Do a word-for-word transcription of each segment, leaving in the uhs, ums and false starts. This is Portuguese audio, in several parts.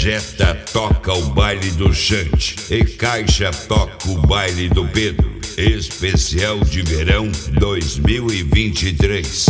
Jetta toca o baile do Xande e Caixa toca o baile do Pedro. Especial de verão dois mil e vinte e três.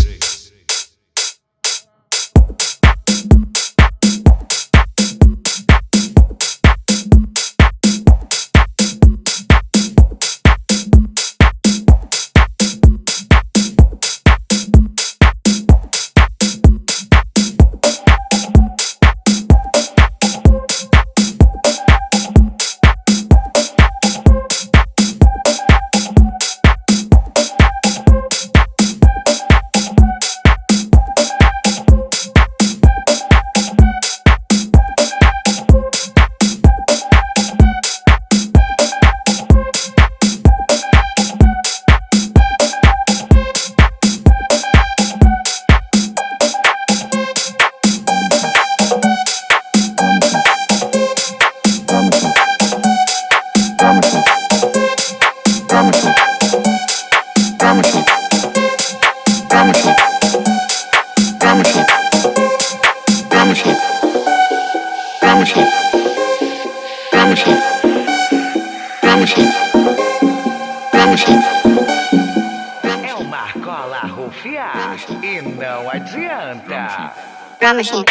É uma cola rufia e não adianta. Drum machine.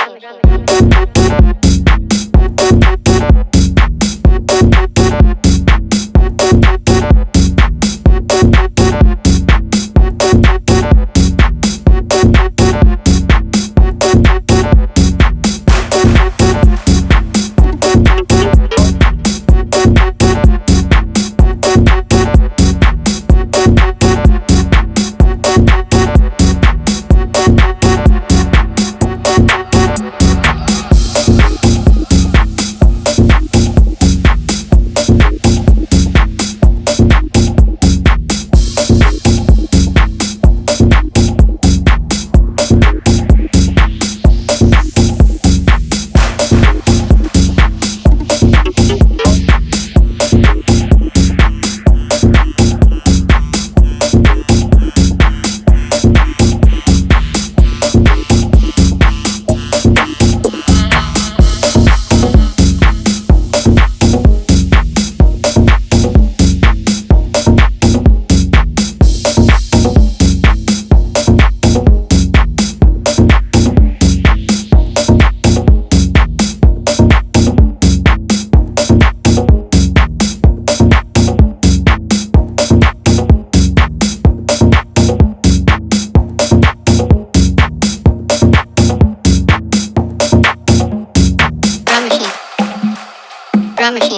Drum machine.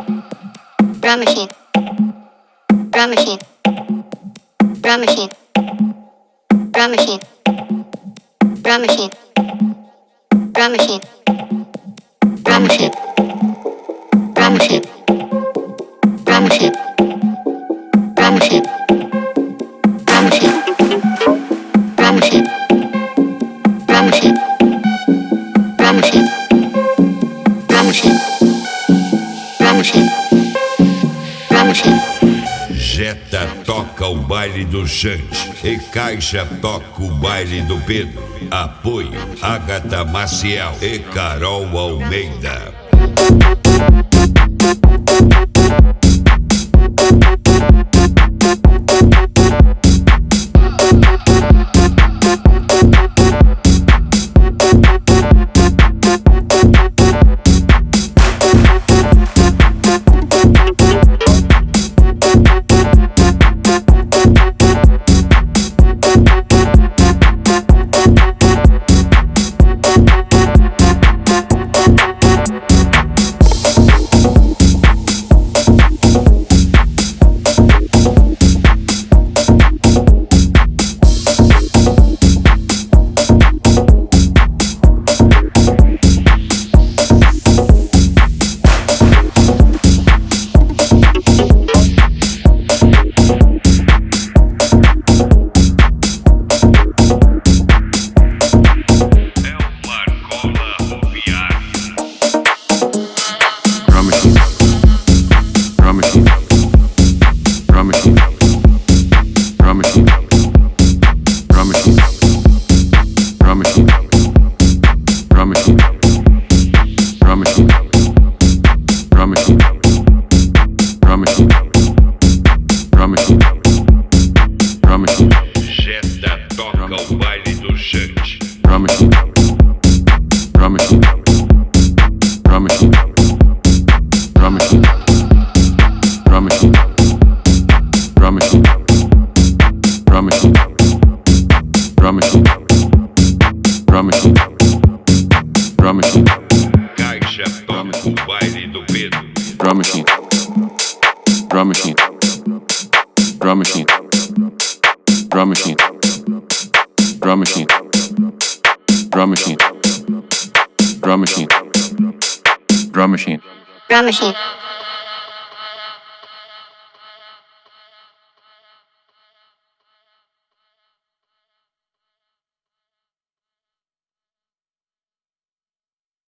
Drum machine. Drum machine. Drum machine. Drum machine. Drum machine. Drum machine. Drum machine. Drum machine. Drum machine. Drum machine. Drum machine. Drum machine. Drum machine. Drum machine. Drum machine. Jetta toca o baile do Xande e Caixa toca o baile do Pedro. Apoio Agatha Maciel e Carol Almeida. drum machine, drum machine, drum machine, drum machine, drum machine, drum machine, drum machine, drum machine, drum machine, drum machine. Caixa toca o baile do Pedro. Drum machine, drum machine, drum machine, drum machine, drum machine, drum machine, drum machine, drum machine, Drum machine.